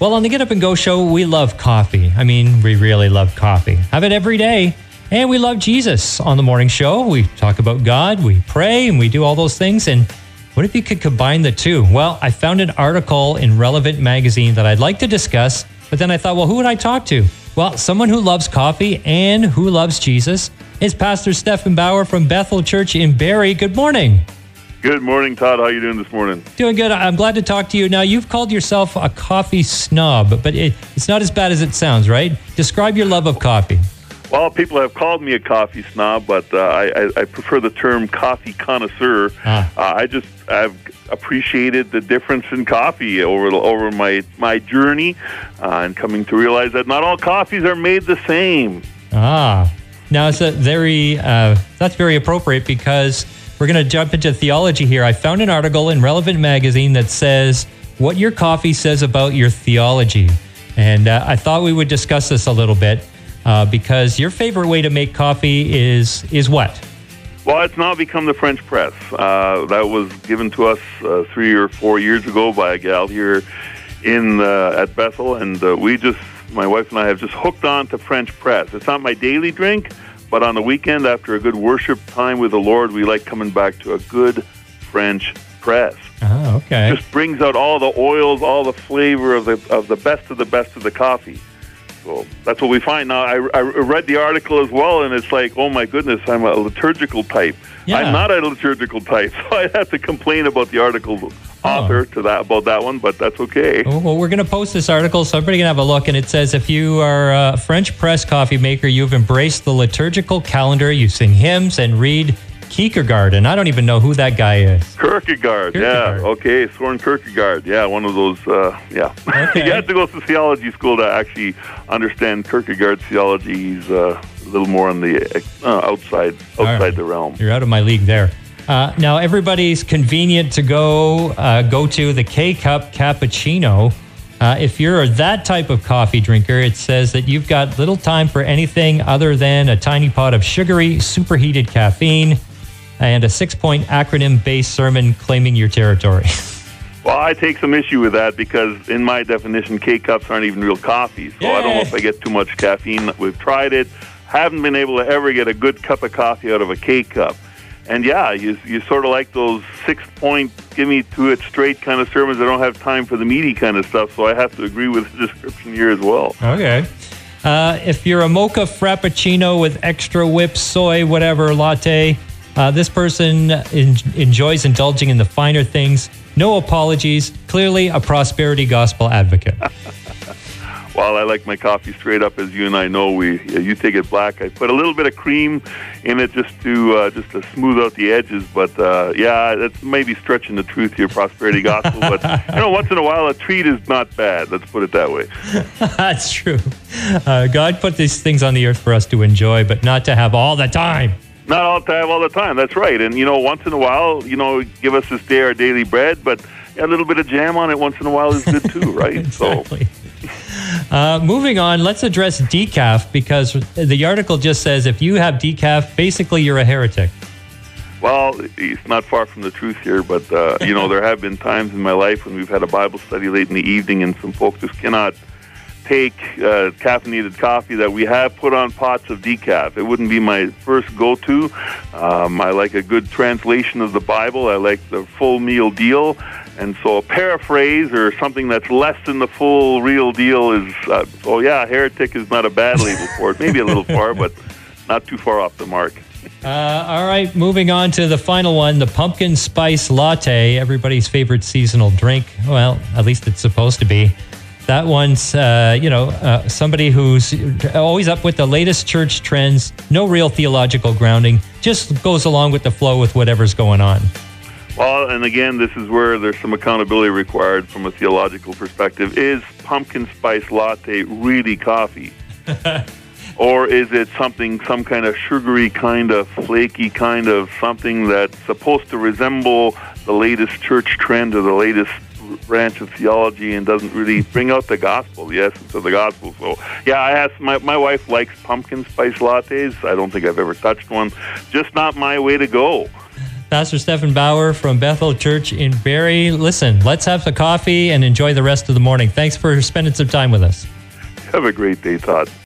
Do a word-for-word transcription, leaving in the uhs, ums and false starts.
Well, on the Get Up and Go show, we love coffee. I mean, we really love coffee. Have it every day. And we love Jesus on the morning show. We talk about God, we pray, and we do all those things. And what if you could combine the two? Well, I found an article in Relevant Magazine that I'd like to discuss, but then I thought, well, who would I talk to? Well, someone who loves coffee and who loves Jesus is Pastor Stephen Bauer from Bethel Church in Barrie. Good morning. Good morning, Todd. How are you doing this morning? Doing good. I'm glad to talk to you. Now, you've called yourself a coffee snob, but it, it's not as bad as it sounds, right? Describe your love of coffee. Well, people have called me a coffee snob, but uh, I, I, I prefer the term coffee connoisseur. Ah. Uh, I just I've appreciated the difference in coffee over the, over my my journey, uh, and coming to realize that not all coffees are made the same. Ah, now it's a very uh, that's very appropriate because we're going to jump into theology here. I found an article in Relevant Magazine that says what your coffee says about your theology, and uh, I thought we would discuss this a little bit. Uh, because your favorite way to make coffee is is what? Well, it's now become the French press. Uh, that was given to us uh, three or four years ago by a gal here in uh, at Bethel, and uh, we just, my wife and I, have just hooked on to French press. It's not my daily drink, but on the weekend after a good worship time with the Lord, we like coming back to a good French press. Oh, okay. It just brings out all the oils, all the flavor of the of the best of the best of the coffee. So that's what we find now. I, I read the article as well, and it's like, oh my goodness, I'm a liturgical type. Yeah. I'm not a liturgical type, so I have to complain about the article author oh. to that about that one, but that's okay. Well, we're going to post this article, so everybody can have a look, and it says, if you are a French press coffee maker, you've embraced the liturgical calendar, you sing hymns and read Kierkegaard, and I don't even know who that guy is. Kierkegaard, Kierkegaard. yeah. Okay, Soren Kierkegaard. Yeah, one of those, uh, yeah. Okay. You have to go to theology school to actually understand Kierkegaard's theology. He's uh, a little more on the uh, outside outside right. the realm. You're out of my league there. Uh, now, everybody's convenient to go uh, go to the K-Cup cappuccino. Uh, if you're that type of coffee drinker, it says that you've got little time for anything other than a tiny pot of sugary, superheated caffeine, and a six-point acronym-based sermon claiming your territory. Well, I take some issue with that because in my definition, K-Cups aren't even real coffee. So yeah. I don't know if I get too much caffeine. We've tried it. Haven't been able to ever get a good cup of coffee out of a K-Cup. And yeah, you you sort of like those six-point, give me to it straight kind of sermons. I don't have time for the meaty kind of stuff, so I have to agree with the description here as well. Okay. Uh, if you're a mocha frappuccino with extra whip, soy, whatever, latte... Uh, this person en- enjoys indulging in the finer things. No apologies. Clearly a prosperity gospel advocate. Well, I like my coffee straight up, as you and I know. We uh, you take it black. I put a little bit of cream in it just to uh, just to smooth out the edges. But uh, yeah, that's maybe stretching the truth here, prosperity gospel. But you know, once in a while, a treat is not bad. Let's put it that way. That's true. Uh, God put these things on the earth for us to enjoy, but not to have all the time. Not all the time, all the time. That's right. And, you know, once in a while, you know, give us this day our daily bread, but a little bit of jam on it once in a while is good too, right? Exactly. So, uh, moving on, let's address decaf because the article just says if you have decaf, basically you're a heretic. Well, it's not far from the truth here, but, uh, you know, there have been times in my life when we've had a Bible study late in the evening and some folks just cannot take uh, caffeinated coffee that we have put on pots of decaf. It wouldn't be my first go-to. Um, I like a good translation of the Bible. I like the full meal deal. And so a paraphrase or something that's less than the full real deal is, uh, oh yeah, heretic is not a bad label for it. Maybe a little far, but not too far off the mark. Uh, all right, moving on to the final one, the pumpkin spice latte, everybody's favorite seasonal drink. Well, at least it's supposed to be. That one's, uh, you know, uh, somebody who's always up with the latest church trends, no real theological grounding, just goes along with the flow with whatever's going on. Well, and again, this is where there's some accountability required from a theological perspective. Is pumpkin spice latte really coffee? Or is it something, some kind of sugary, kind of flaky, kind of something that's supposed to resemble the latest church trend or the latest branch of theology and doesn't really bring out the gospel, the essence of the gospel? So, yeah, I asked, my, my wife likes pumpkin spice lattes. I don't think I've ever touched one. Just not my way to go. Pastor Stephen Bauer from Bethel Church in Barrie. Listen, let's have the coffee and enjoy the rest of the morning. Thanks for spending some time with us. Have a great day, Todd.